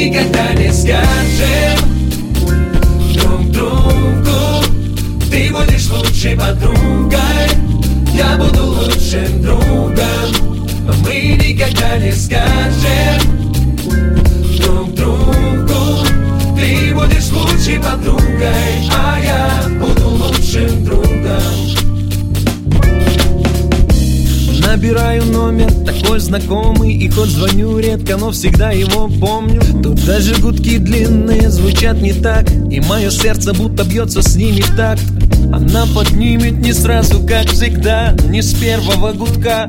никогда не скажем друг другу: ты будешь лучшей подругой, я буду лучшим другом. Мы никогда не скажем друг другу: ты будешь лучшей подругой, а я буду лучшим другом. Набираю номер, такой знакомый, и хоть звоню редко, но всегда его помню. Тут даже гудки длинные звучат не так, и мое сердце будто бьется с ними в такт. Она поднимет не сразу, как всегда, не с первого гудка.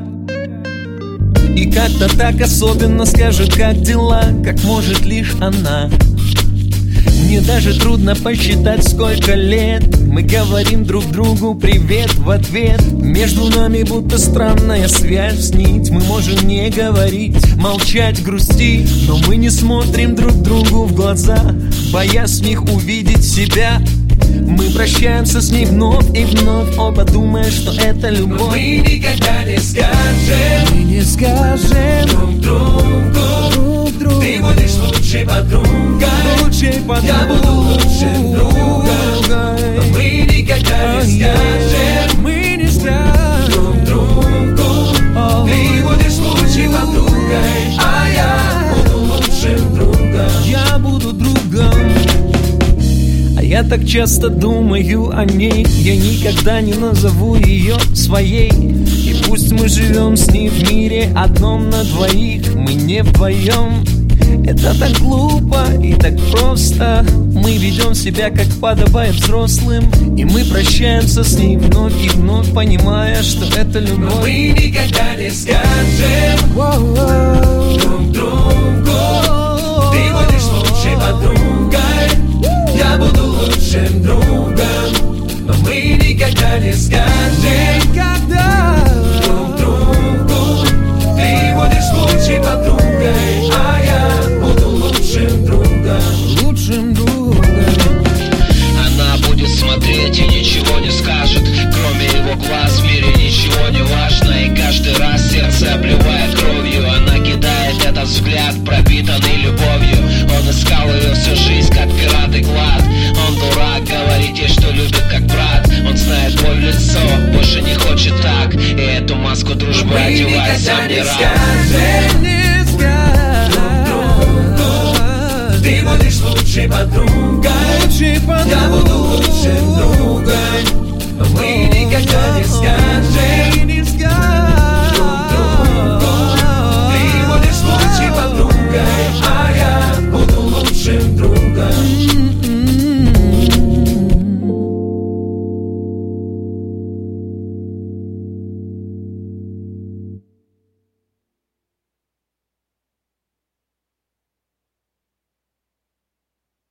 И как-то так особенно скажет, как дела, как может лишь она. Мне даже трудно посчитать, сколько лет мы говорим друг другу привет в ответ. Между нами будто странная связь, нить. Мы можем не говорить, молчать, грустить, но мы не смотрим друг другу в глаза, боясь в них увидеть себя. Мы прощаемся с ней вновь и вновь, оба думая, что это любовь. Но мы никогда не скажем, мы не скажем друг другу: ты будешь лучшей подругой, я буду лучшим другом. Но мы никогда не скажем, мы не скажем друг другу: ты будешь лучшей подругой, а я буду лучшим другом. Я буду другом. А я так часто думаю о ней, я никогда не назову ее своей. И пусть мы живем с ней в мире одном на двоих, мы не вдвоем. Это так глупо и так просто. Мы ведем себя, как подобает взрослым, и мы прощаемся с ней вновь и вновь, понимая, что это любовь. Но мы никогда не скажем друг другу: ты будешь лучшей подругой, я буду лучшим другом. Но мы никогда не скажем друг другу: ты будешь лучшей подругой, а я буду лучшим другом. Лучшим другом. Она будет смотреть и ничего не скажет, кроме его глаз в мире ничего не важно. И каждый раз сердце обливая кровью, она кидает этот взгляд, пропитанный любовью. Он искал ее всю жизнь, как пират и клад. Он дурак, говорит ей, что любит как брат. Он знает боль в лицо, больше не хочет так, и эту маску дружбы одевает сам не рад. Ты будешь лучшей подругой, я буду